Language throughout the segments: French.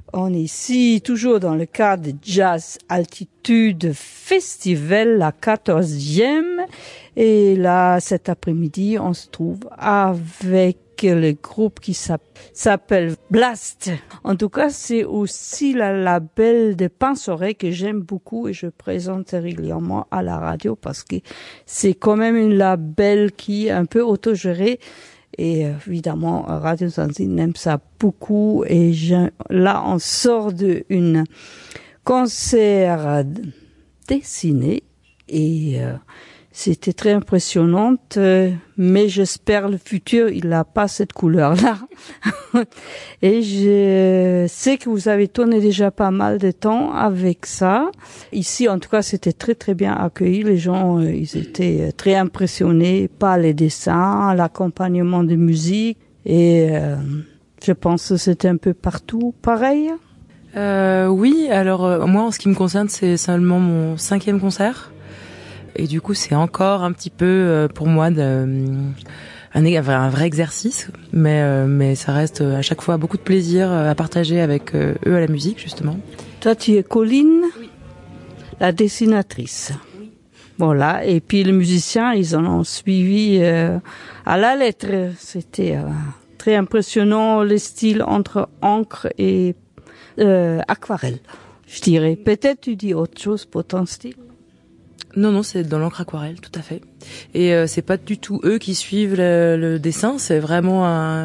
On est ici toujours dans le cadre de Jazz Altitude Festival, la 14e. Et là, cet après-midi, on se trouve avec le groupe qui s'appelle Blast. En tout cas, c'est aussi le label de Pince-Oreille que j'aime beaucoup et je présente régulièrement à la radio parce que c'est quand même un label qui est un peu autogéré. Et évidemment, Radio Zanzine aime ça beaucoup. Et là, on sort d'une concert dessiné et c'était très impressionnante. Mais j'espère le futur, il n'a pas cette couleur-là. Et je sais que vous avez tourné déjà pas mal de temps avec ça. Ici, en tout cas, c'était très très bien accueilli. Les gens, ils étaient très impressionnés par les dessins, l'accompagnement de musique. Et je pense que c'était un peu partout pareil. Oui, alors moi, en ce qui me concerne, c'est seulement mon 5e concert. Et du coup, c'est encore un petit peu pour moi un vrai exercice, mais ça reste à chaque fois beaucoup de plaisir à partager avec eux à la musique, justement. Toi, tu es Colline, oui. La dessinatrice. Oui. Voilà, et puis les musiciens, ils en ont suivi à la lettre. C'était très impressionnant, le style entre encre et aquarelle, je dirais. Peut-être tu dis autre chose pour ton style. Non, c'est dans l'encre aquarelle, tout à fait. Et c'est pas du tout eux qui suivent le dessin, c'est vraiment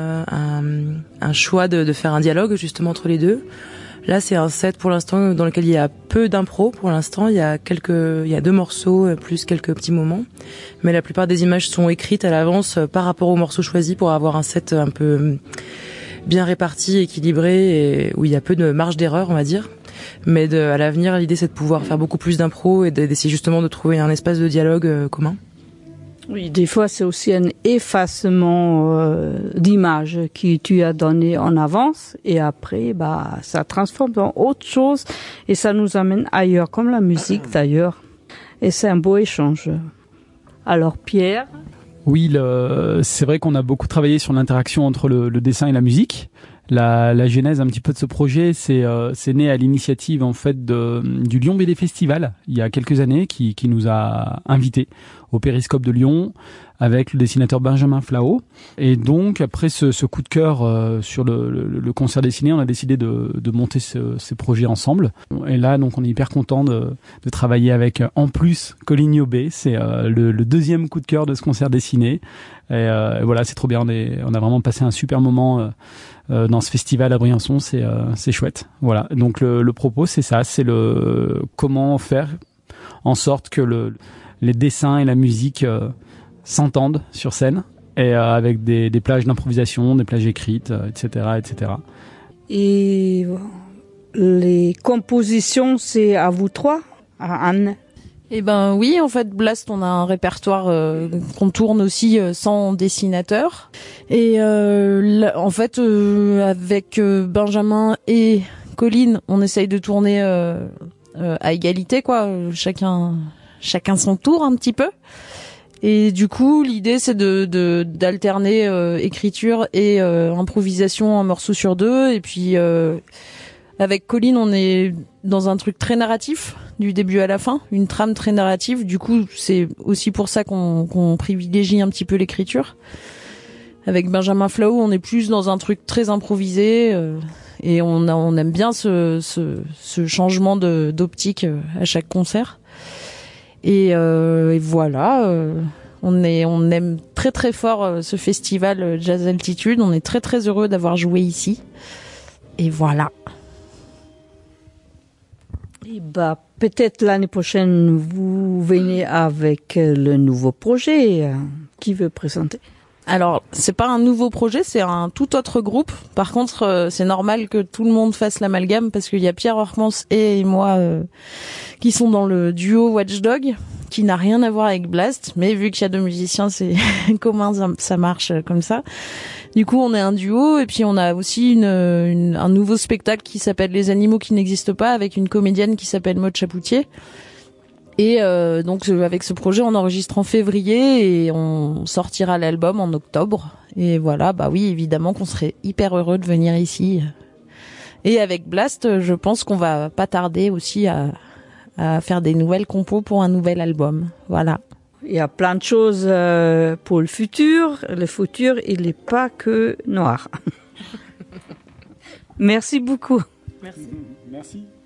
un choix de faire un dialogue justement entre les deux. Là, c'est un set pour l'instant dans lequel il y a peu d'impro. Pour l'instant, il y a 2 morceaux plus quelques petits moments, mais la plupart des images sont écrites à l'avance par rapport aux morceaux choisis pour avoir un set un peu bien réparti, équilibré et où il y a peu de marge d'erreur, on va dire. Mais à l'avenir, l'idée c'est de pouvoir faire beaucoup plus d'impro et d'essayer justement de trouver un espace de dialogue commun. Oui, des fois c'est aussi un effacement d'image que tu as donné en avance et après ça transforme dans autre chose et ça nous amène ailleurs, comme la musique d'ailleurs. Et c'est un beau échange. Alors Pierre? Oui, c'est vrai qu'on a beaucoup travaillé sur l'interaction entre le dessin et la musique. La genèse un petit peu de ce projet, c'est né à l'initiative en fait du Lyon BD Festival il y a quelques années, qui nous a invités au Périscope de Lyon avec le dessinateur Benjamin Flao. Et donc après ce coup de cœur sur le concert dessiné, on a décidé de monter ce projet ensemble. Et là donc on est hyper content de travailler avec en plus Colline Niobé. C'est le 2e coup de cœur de ce concert dessiné. Et voilà, c'est trop bien. On a vraiment passé un super moment dans ce festival à Briançon, c'est chouette. Voilà. Donc le propos c'est ça, c'est comment faire en sorte que les dessins et la musique s'entendent sur scène et avec des plages d'improvisation, des plages écrites, etc., etc. Et les compositions, c'est à vous trois, à Anne? Eh ben oui, en fait, Blast, on a un répertoire qu'on tourne aussi sans dessinateur. Et en fait, avec Benjamin et Colline, on essaye de tourner à égalité, quoi. Chacun son tour un petit peu. Et du coup, l'idée c'est d'alterner écriture et improvisation un morceau sur 2. Et puis avec Colline, on est dans un truc très narratif du début à la fin, une trame très narrative. Du coup, c'est aussi pour ça qu'on privilégie un petit peu l'écriture. Avec Benjamin Flao, on est plus dans un truc très improvisé et on aime bien ce changement d'optique à chaque concert. Et voilà, on aime très très fort ce festival Jazz Altitude. On est très très heureux d'avoir joué ici. Et voilà. Et peut-être l'année prochaine, vous venez avec le nouveau projet. Qui veut présenter? Alors, c'est pas un nouveau projet, c'est un tout autre groupe. Par contre, c'est normal que tout le monde fasse l'amalgame parce qu'il y a Pierre Hormans et moi qui sont dans le duo Watchdog, qui n'a rien à voir avec Blast, mais vu qu'il y a 2 musiciens, c'est commun, ça marche comme ça. Du coup, on est un duo et puis on a aussi un nouveau spectacle qui s'appelle Les Animaux qui n'existent pas avec une comédienne qui s'appelle Maud Chapoutier. Et donc avec ce projet, on enregistre en février et on sortira l'album en octobre. Et voilà, oui, évidemment qu'on serait hyper heureux de venir ici Et avec Blast, je pense qu'on va pas tarder aussi à faire des nouvelles compos pour un nouvel album. Voilà. Il y a plein de choses pour le futur. Le futur, il n'est pas que noir. Merci beaucoup. Merci. Merci.